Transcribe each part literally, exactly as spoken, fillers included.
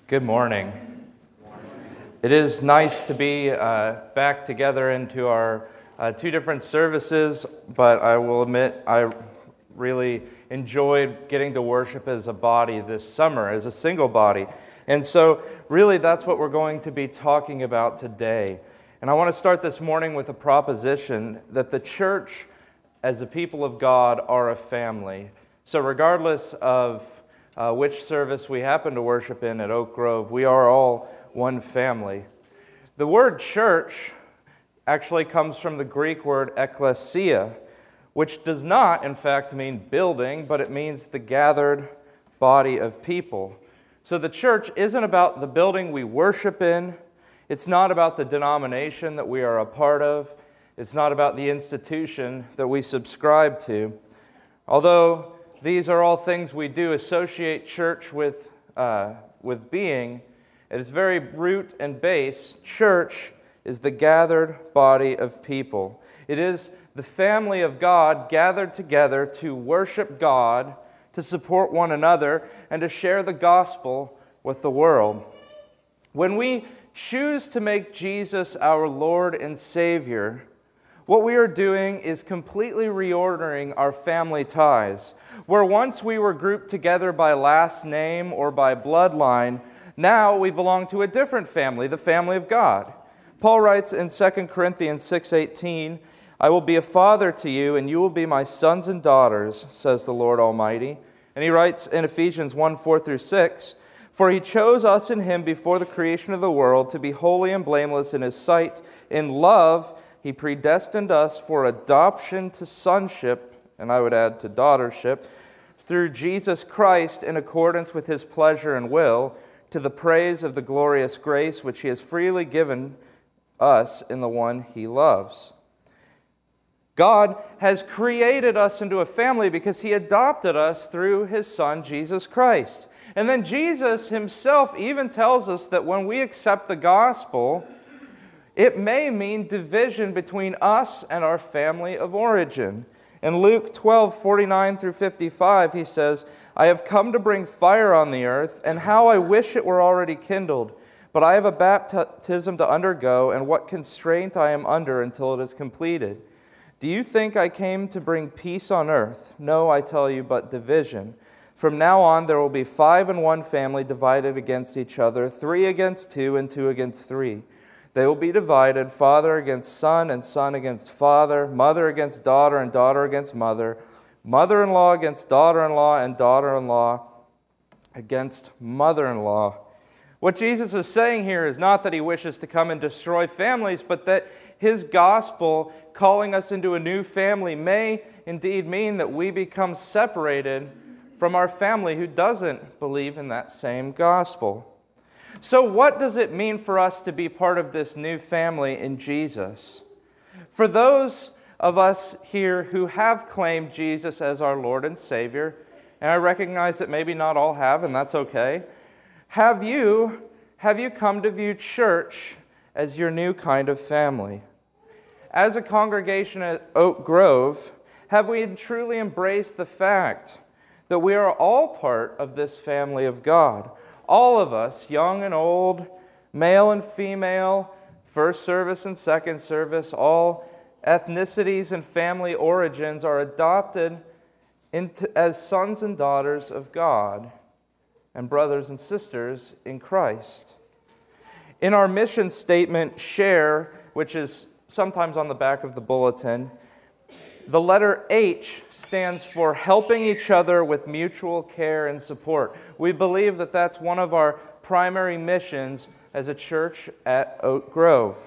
Good morning. It is nice to be uh, back together into our uh, two different services, but I will admit I really enjoyed getting to worship as a body this summer, as a single body. And so really that's what we're going to be talking about today. And I want to start this morning with a proposition that the church, as the people of God, are a family. So regardless of Uh, which service we happen to worship in at Oak Grove, we are all one family. The word church actually comes from the Greek word ekklesia, which does not, in fact, mean building, but it means the gathered body of people. So the church isn't about the building we worship in. It's not about the denomination that we are a part of. It's not about the institution that we subscribe to. Although these are all things we do associate church with, uh, with being, at its very root and base, church is the gathered body of people. It is the family of God gathered together to worship God, to support one another, and to share the gospel with the world. When we choose to make Jesus our Lord and Savior, what we are doing is completely reordering our family ties. Where once we were grouped together by last name or by bloodline, now we belong to a different family, the family of God. Paul writes in Second Corinthians six eighteen, "I will be a father to you, and you will be my sons and daughters, says the Lord Almighty." And he writes in Ephesians one four through six, "For he chose us in him before the creation of the world to be holy and blameless in his sight. In love, he predestined us for adoption to sonship," and I would add to daughtership, "through Jesus Christ in accordance with his pleasure and will, to the praise of the glorious grace which he has freely given us in the one he loves." God has created us into a family because he adopted us through his Son, Jesus Christ. And then Jesus himself even tells us that when we accept the gospel, it may mean division between us and our family of origin. In Luke twelve forty-nine through fifty-five, he says, "I have come to bring fire on the earth, and how I wish it were already kindled. But I have a baptism to undergo, and what constraint I am under until it is completed. Do you think I came to bring peace on earth? No, I tell you, but division. From now on there will be five in one family divided against each other, three against two, and two against three. They will be divided, father against son, and son against father, mother against daughter, and daughter against mother, mother-in-law against daughter-in-law, and daughter-in-law against mother-in-law." What Jesus is saying here is not that he wishes to come and destroy families, but that his gospel, calling us into a new family, may indeed mean that we become separated from our family who doesn't believe in that same gospel. So what does it mean for us to be part of this new family in Jesus? For those of us here who have claimed Jesus as our Lord and Savior, and I recognize that maybe not all have, and that's okay, have you, have you come to view church as your new kind of family? As a congregation at Oak Grove, have we truly embraced the fact that we are all part of this family of God? All of us, young and old, male and female, first service and second service, all ethnicities and family origins are adopted into, as sons and daughters of God and brothers and sisters in Christ. In our mission statement, SHARE, which is sometimes on the back of the bulletin, the letter H stands for helping each other with mutual care and support. We believe that that's one of our primary missions as a church at Oak Grove.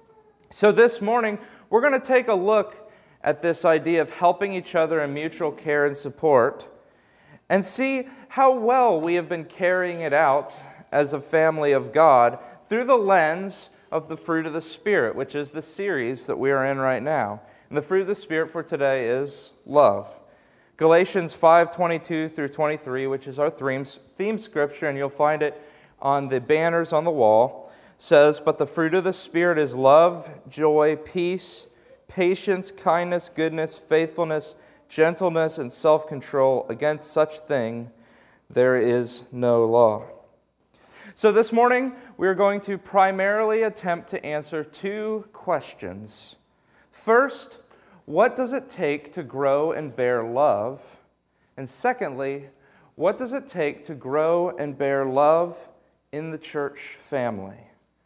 So this morning, we're going to take a look at this idea of helping each other in mutual care and support and see how well we have been carrying it out as a family of God through the lens of the fruit of the Spirit, which is the series that we are in right now. And the fruit of the Spirit for today is love. Galatians five twenty-two through twenty-three, which is our theme, theme scripture, and you'll find it on the banners on the wall, says, "But the fruit of the Spirit is love, joy, peace, patience, kindness, goodness, faithfulness, gentleness, and self-control. Against such thing there is no law." So this morning, we're going to primarily attempt to answer two questions. First, what does it take to grow and bear love? And secondly, what does it take to grow and bear love in the church family?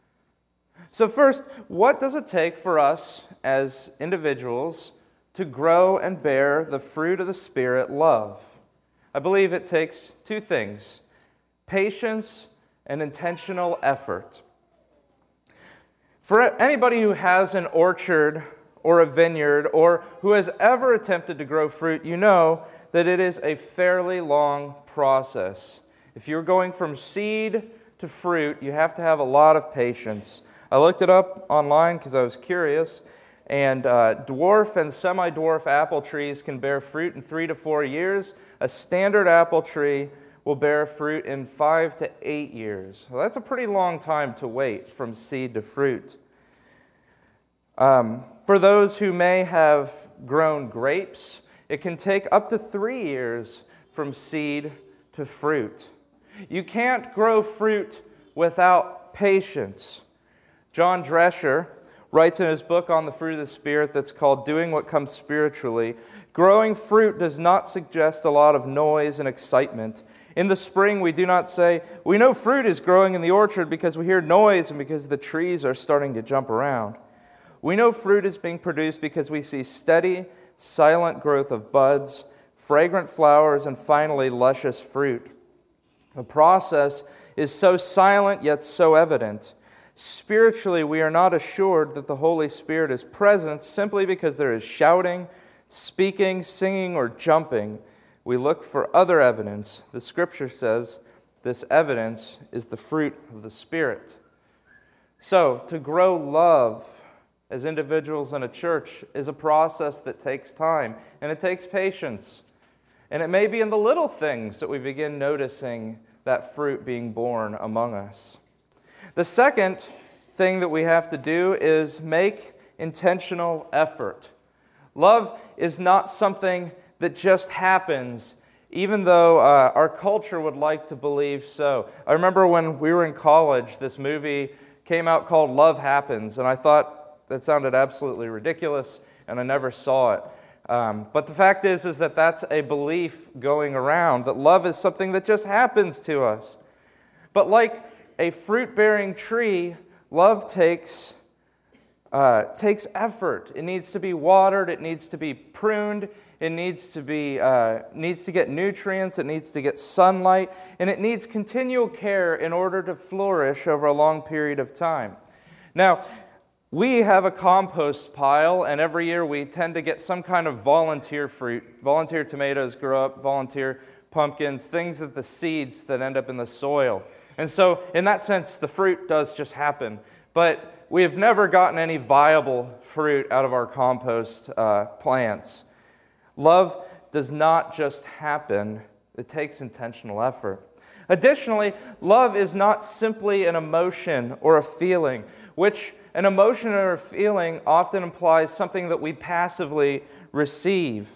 So first, what does it take for us as individuals to grow and bear the fruit of the Spirit, love? I believe it takes two things: patience and intentional effort. For anybody who has an orchard or a vineyard or who has ever attempted to grow fruit, you know that it is a fairly long process. If you're going from seed to fruit, you have to have a lot of patience. I looked it up online because I was curious, and uh, dwarf and semi-dwarf apple trees can bear fruit in three to four years. A standard apple tree will bear fruit in five to eight years. Well, that's a pretty long time to wait from seed to fruit. Um, for those who may have grown grapes, it can take up to three years from seed to fruit. You can't grow fruit without patience. John Drescher writes in his book on the fruit of the Spirit that's called Doing What Comes Spiritually, growing fruit does not suggest a lot of noise and excitement. In the spring, we do not say, we know fruit is growing in the orchard because we hear noise and because the trees are starting to jump around. We know fruit is being produced because we see steady, silent growth of buds, fragrant flowers, and finally luscious fruit. The process is so silent yet so evident. Spiritually, we are not assured that the Holy Spirit is present simply because there is shouting, speaking, singing, or jumping. We look for other evidence. The Scripture says this evidence is the fruit of the Spirit. So, to grow love as individuals in a church is a process that takes time, and it takes patience. And it may be in the little things that we begin noticing that fruit being born among us. The second thing that we have to do is make intentional effort. Love is not something that just happens, even though uh, our culture would like to believe so. I remember when we were in college, this movie came out called Love Happens, and I thought that sounded absolutely ridiculous, and I never saw it. Um, but the fact is, is that that's a belief going around, that love is something that just happens to us. But like a fruit-bearing tree, love takes, uh, takes effort. It needs to be watered, it needs to be pruned, it needs to be uh, needs to get nutrients, it needs to get sunlight, and it needs continual care in order to flourish over a long period of time. Now, we have a compost pile, and every year we tend to get some kind of volunteer fruit. Volunteer tomatoes grow up, volunteer pumpkins, things that the seeds that end up in the soil. And so, in that sense, the fruit does just happen. But we have never gotten any viable fruit out of our compost uh, plants. Love does not just happen. It takes intentional effort. Additionally, love is not simply an emotion or a feeling, which an emotion or a feeling often implies something that we passively receive.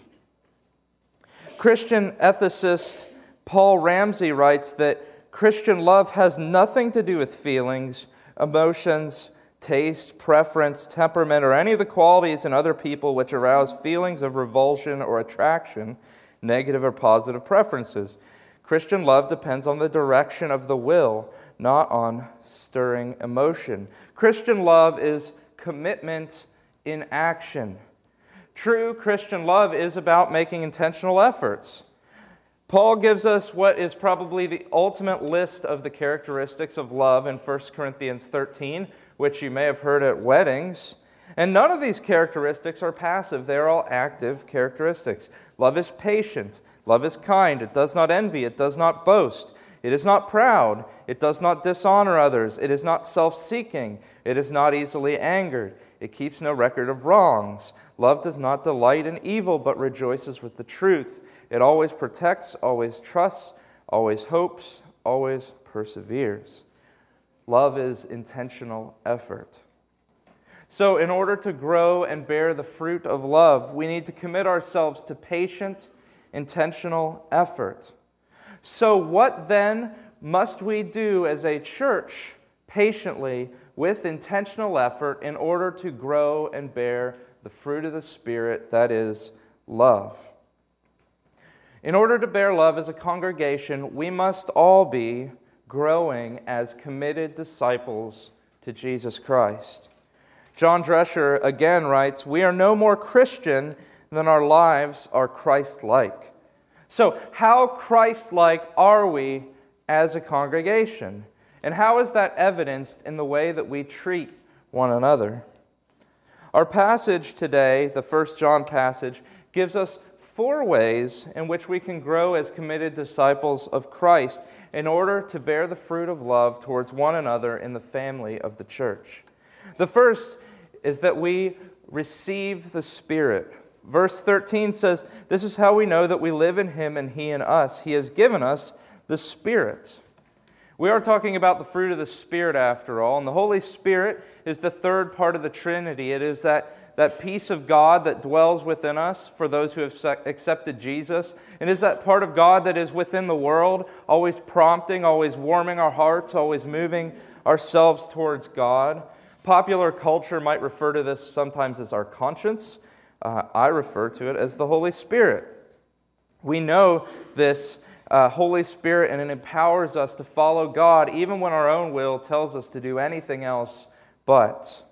Christian ethicist Paul Ramsey writes that Christian love has nothing to do with feelings, emotions, taste, preference, temperament, or any of the qualities in other people which arouse feelings of revulsion or attraction, negative or positive preferences. Christian love depends on the direction of the will, not on stirring emotion. Christian love is commitment in action. True Christian love is about making intentional efforts. Paul gives us what is probably the ultimate list of the characteristics of love in First Corinthians thirteen, which you may have heard at weddings. And none of these characteristics are passive. They are all active characteristics. Love is patient. Love is kind. It does not envy. It does not boast. It is not proud. It does not dishonor others. It is not self-seeking. It is not easily angered. It keeps no record of wrongs. Love does not delight in evil, but rejoices with the truth. It always protects, always trusts, always hopes, always perseveres. Love is intentional effort. So in order to grow and bear the fruit of love, we need to commit ourselves to patient, intentional effort. So what then must we do as a church patiently with intentional effort in order to grow and bear the fruit of the Spirit, that is, love. In order to bear love as a congregation, we must all be growing as committed disciples to Jesus Christ. John Drescher again writes, "We are no more Christian than our lives are Christ-like." So, how Christ-like are we as a congregation? And how is that evidenced in the way that we treat one another? Our passage today, the First John passage, gives us four ways in which we can grow as committed disciples of Christ in order to bear the fruit of love towards one another in the family of the church. The first is that we receive the Spirit. Verse thirteen says, "This is how we know that we live in Him and He in us. He has given us the Spirit." We are talking about the fruit of the Spirit after all, and the Holy Spirit is the third part of the Trinity. It is that, that peace of God that dwells within us for those who have accepted Jesus. It is that part of God that is within the world, always prompting, always warming our hearts, always moving ourselves towards God. Popular culture might refer to this sometimes as our conscience. Uh, I refer to it as the Holy Spirit. We know this Uh, Holy Spirit, and it empowers us to follow God even when our own will tells us to do anything else but.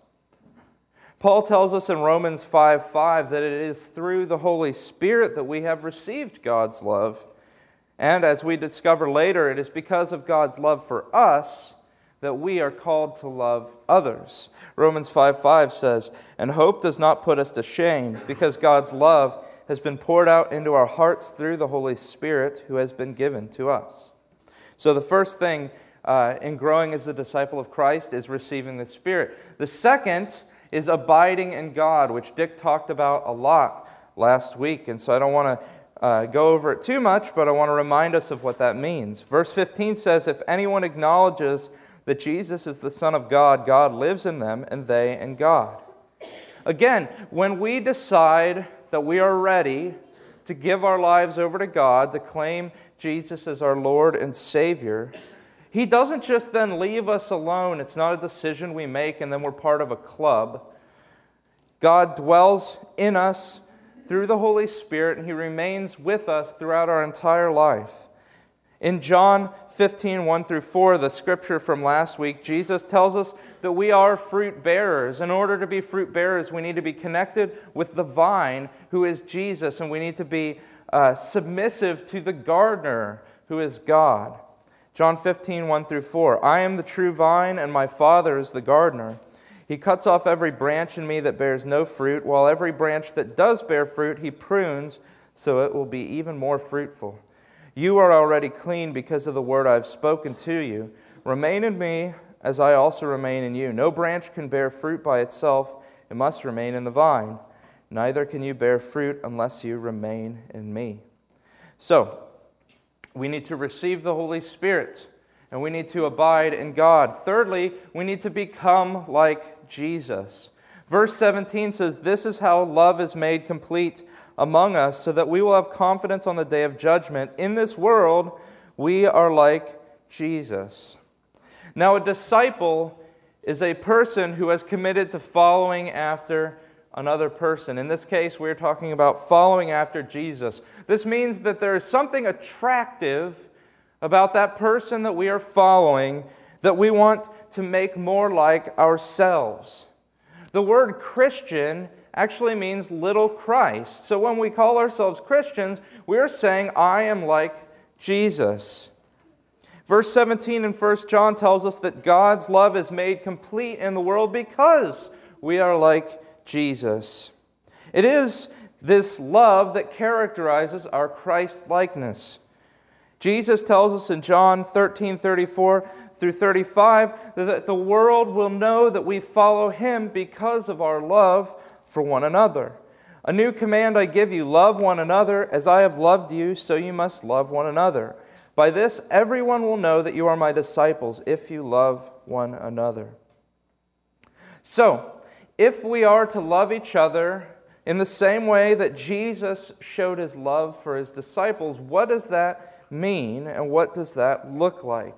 Paul tells us in Romans five five that it is through the Holy Spirit that we have received God's love. And as we discover later, it is because of God's love for us that we are called to love others. Romans five five says, "And hope does not put us to shame, because God's love has been poured out into our hearts through the Holy Spirit who has been given to us." So the first thing uh, in growing as a disciple of Christ is receiving the Spirit. The second is abiding in God, which Dick talked about a lot last week. And so I don't want to uh, go over it too much, but I want to remind us of what that means. Verse fifteen says, "If anyone acknowledges that Jesus is the Son of God, God lives in them, and they in God." Again, when we decide that we are ready to give our lives over to God, to claim Jesus as our Lord and Savior, He doesn't just then leave us alone. It's not a decision we make and then we're part of a club. God dwells in us through the Holy Spirit, and He remains with us throughout our entire life. In John fifteen, one through four, the scripture from last week, Jesus tells us that we are fruit bearers. In order to be fruit bearers, we need to be connected with the vine, who is Jesus, and we need to be uh, submissive to the gardener, who is God. John fifteen, one through four, "I am the true vine, and my Father is the gardener. He cuts off every branch in me that bears no fruit, while every branch that does bear fruit He prunes, so it will be even more fruitful. You are already clean because of the word I have spoken to you. Remain in me, as I also remain in you. No branch can bear fruit by itself. It must remain in the vine. Neither can you bear fruit unless you remain in me." So, we need to receive the Holy Spirit, and we need to abide in God. Thirdly, we need to become like Jesus. Verse seventeen says, "This is how love is made complete among us, so that we will have confidence on the day of judgment. In this world, we are like Jesus." Now, a disciple is a person who has committed to following after another person. In this case, we're talking about following after Jesus. This means that there is something attractive about that person that we are following that we want to make more like ourselves. The word Christian actually means little Christ. So when we call ourselves Christians, we are saying, I am like Jesus. Verse seventeen in First John tells us that God's love is made complete in the world because we are like Jesus. It is this love that characterizes our Christ-likeness. Jesus tells us in John thirteen thirty-four through thirty-five that the world will know that we follow Him because of our love for one another. "A new command I give you, love one another. As I have loved you, so you must love one another. By this everyone will know that you are my disciples, if you love one another." So, if we are to love each other in the same way that Jesus showed His love for His disciples, what does that mean, and what does that look like?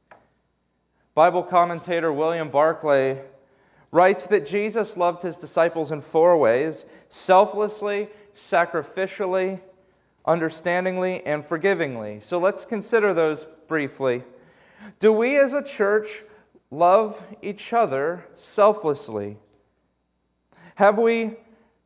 Bible commentator William Barclay writes that Jesus loved his disciples in four ways: selflessly, sacrificially, understandingly, and forgivingly. So let's consider those briefly. Do we as a church love each other selflessly? Have we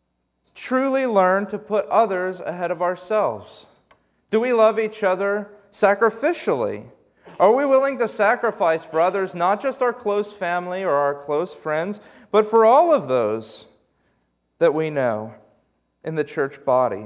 truly learned to put others ahead of ourselves? Do we love each other sacrificially? Are we willing to sacrifice for others, not just our close family or our close friends, but for all of those that we know in the church body?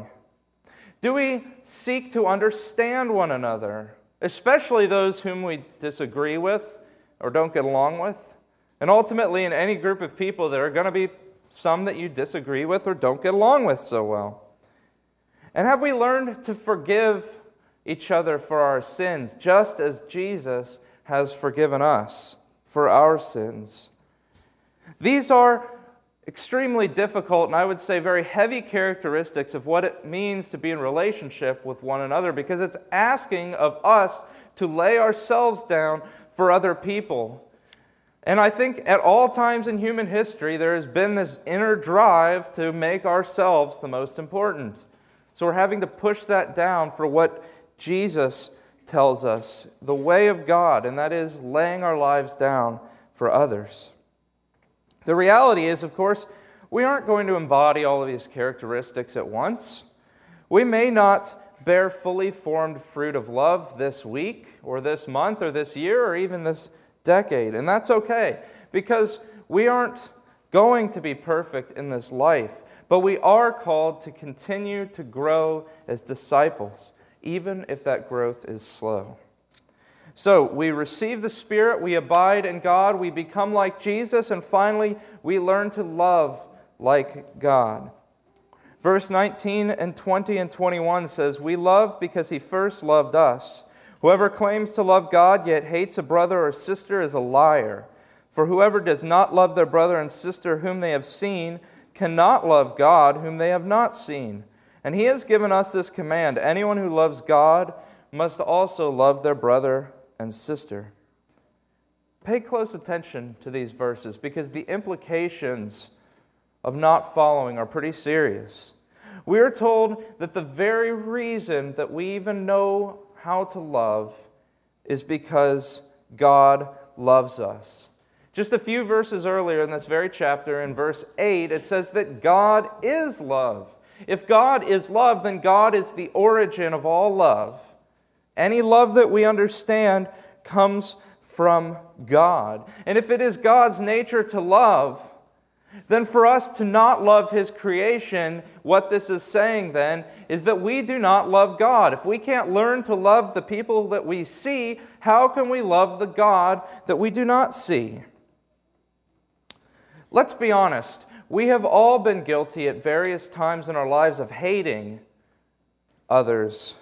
Do we seek to understand one another, especially those whom we disagree with or don't get along with? And ultimately, in any group of people, there are going to be some that you disagree with or don't get along with so well. And have we learned to forgive each other for our sins, just as Jesus has forgiven us for our sins? These are extremely difficult, and I would say very heavy characteristics of what it means to be in relationship with one another, because it's asking of us to lay ourselves down for other people. And I think at all times in human history, there has been this inner drive to make ourselves the most important. So we're having to push that down for what Jesus tells us, the way of God, and that is laying our lives down for others. The reality is, of course, we aren't going to embody all of these characteristics at once. We may not bear fully formed fruit of love this week, or this month, or this year, or even this decade, and that's okay, because we aren't going to be perfect in this life, but we are called to continue to grow as disciples, even if that growth is slow. So we receive the Spirit, we abide in God, we become like Jesus, and finally we learn to love like God. Verse nineteen and twenty and twenty-one says, "We love because He first loved us. Whoever claims to love God yet hates a brother or sister is a liar. For whoever does not love their brother and sister whom they have seen cannot love God whom they have not seen. And He has given us this command: anyone who loves God must also love their brother and sister." Pay close attention to these verses, because the implications of not following are pretty serious. We are told that the very reason that we even know how to love is because God loves us. Just a few verses earlier in this very chapter, in verse eight, it says that God is love. If God is love, then God is the origin of all love. Any love that we understand comes from God. And if it is God's nature to love, then for us to not love His creation, what this is saying then is that we do not love God. If we can't learn to love the people that we see, how can we love the God that we do not see? Let's be honest. We have all been guilty at various times in our lives of hating others.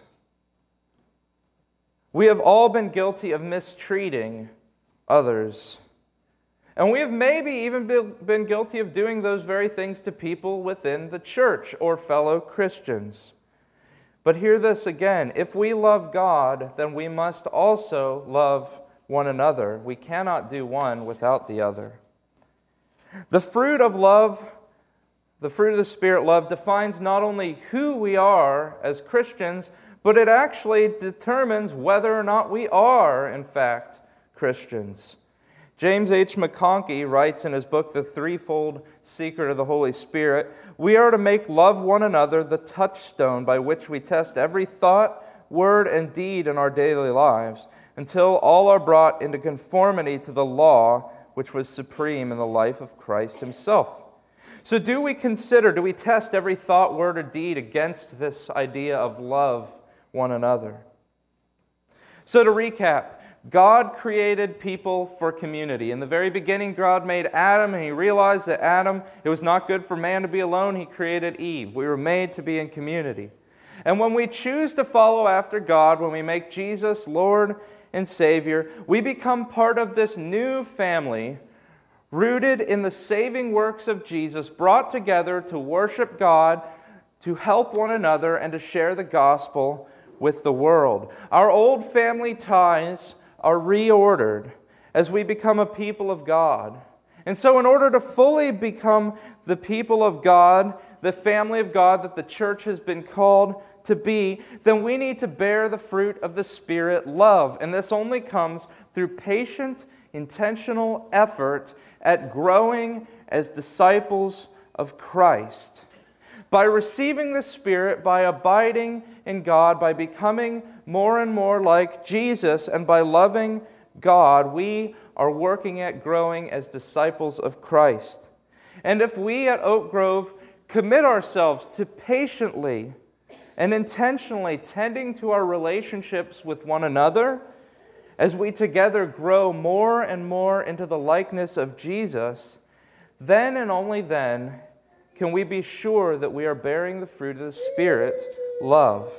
We have all been guilty of mistreating others. And we have maybe even been guilty of doing those very things to people within the church or fellow Christians. But hear this again: if we love God, then we must also love one another. We cannot do one without the other. The fruit of love, the fruit of the Spirit, love, defines not only who we are as Christians, but it actually determines whether or not we are, in fact, Christians. James H. McConkie writes in his book, The Threefold Secret of the Holy Spirit, "We are to make love one another the touchstone by which we test every thought, word, and deed in our daily lives, until all are brought into conformity to the law which was supreme in the life of Christ Himself." So do we consider, do we test every thought, word, or deed against this idea of love one another? So to recap, God created people for community. In the very beginning, God made Adam, and He realized that Adam, it was not good for man to be alone. He created Eve. We were made to be in community. And when we choose to follow after God, when we make Jesus Lord and Savior, we become part of this new family, rooted in the saving works of Jesus, brought together to worship God, to help one another, and to share the gospel with the world. Our old family ties are reordered as we become a people of God. And so in order to fully become the people of God, the family of God that the church has been called to be, then we need to bear the fruit of the Spirit, love. And this only comes through patient, intentional effort at growing as disciples of Christ. By receiving the Spirit, by abiding in God, by becoming more and more like Jesus, and by loving God, we are working at growing as disciples of Christ. And if we at Oak Grove commit ourselves to patiently and intentionally tending to our relationships with one another, as we together grow more and more into the likeness of Jesus, then and only then can we be sure that we are bearing the fruit of the Spirit, love.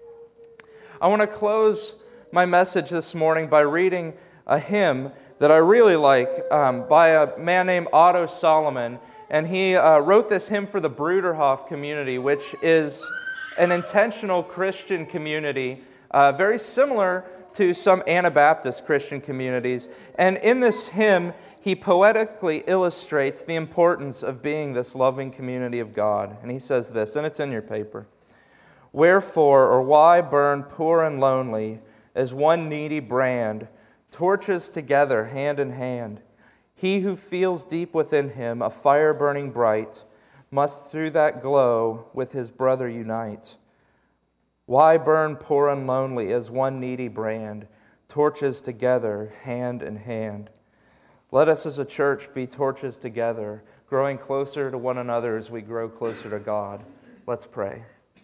I want to close my message this morning by reading a hymn that I really like um, by a man named Otto Solomon. And he uh, wrote this hymn for the Bruderhof community, which is an intentional Christian community, uh, very similar to some Anabaptist Christian communities. And in this hymn, he poetically illustrates the importance of being this loving community of God. And he says this, and it's in your paper. Wherefore, or why burn poor and lonely as one needy brand, torches together hand in hand? He who feels deep within him a fire burning bright must through that glow with his brother unite. Why burn poor and lonely as one needy brand, torches together hand in hand? Let us as a church be torches together, growing closer to one another as we grow closer to God. Let's pray.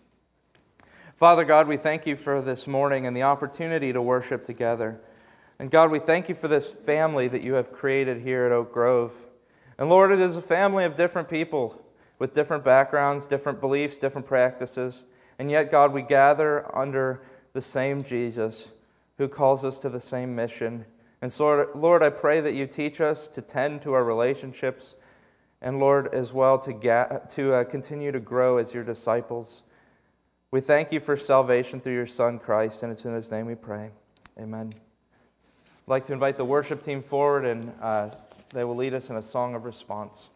Father God, we thank you for this morning and the opportunity to worship together. And God, we thank you for this family that you have created here at Oak Grove. And Lord, it is a family of different people with different backgrounds, different beliefs, different practices. And yet, God, we gather under the same Jesus who calls us to the same mission. And so, Lord, I pray that you teach us to tend to our relationships and, Lord, as well to, ga- to uh, continue to grow as your disciples. We thank you for salvation through your Son, Christ, and it's in his name we pray. Amen. I'd like to invite the worship team forward, and uh, they will lead us in a song of response.